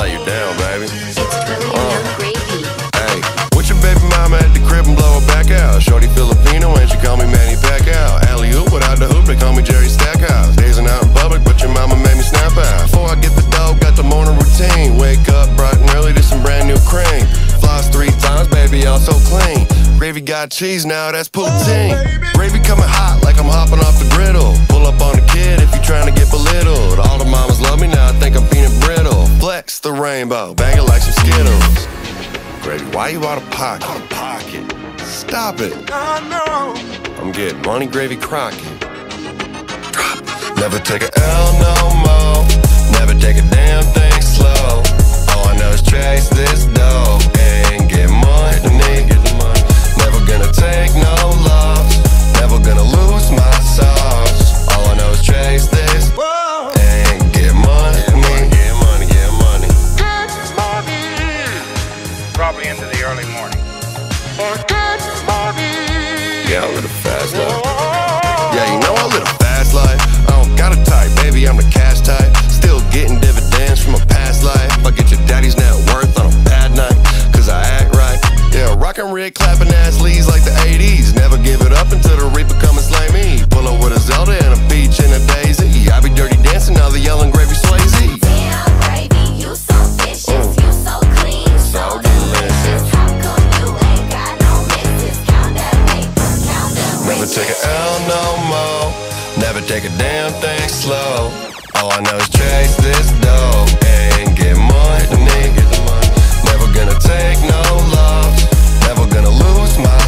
you down, baby. It's really young gravy. Hey, with your baby mama at the crib and blow her back out. Shorty Filipino and she call me Manny Pacquiao. Alley-oop without the hoop, they call me Jerry Stackhouse. Dazing out in public, but your mama made me snap out. Before I get the dough, got the morning routine. Wake up bright and early to some brand new cream. Floss 3 times, baby, all so clean. Gravy got cheese now, that's poutine. Gravy coming hot like I'm hopping off the griddle. Pull up on the kid if you trying to get belittled. All the mamas love me now, I think I'm peanut brittle. Flex the rainbow, bang it like some Skittles. Gravy, why you out of pocket? Stop it. I'm getting money, Gravy Crockett. Never take a L no more. Never take a damn thing slow. All I know is chase this dough and get money. Never gonna take no loss. Never gonna lose my sauce. All I know is chase this and get money. Get money, get money. Get money. Probably into the early morning. Get money. Yeah, I live a fast life. Yeah, you know I live a fast life. I don't got a type, baby, I'm the cash type. Still getting dividends from a past life. I get your daddy's net worth on a bad night, cause I act right. Yeah, rockin' rig, clapping ass leads like the 80s. Never give it up until the reaper come and slay me. Pull up with a Zelda and a peach and a daisy. I be dirty dancing, now the yelling Gravy Swayze. Damn, gravy, you so vicious, you so clean, so delicious. How come you ain't got no misses? Count that paper, count that Never take a L no more. Never take a damn thing slow. All I know is chase this dough and get money. Never gonna take no loss. Never gonna lose my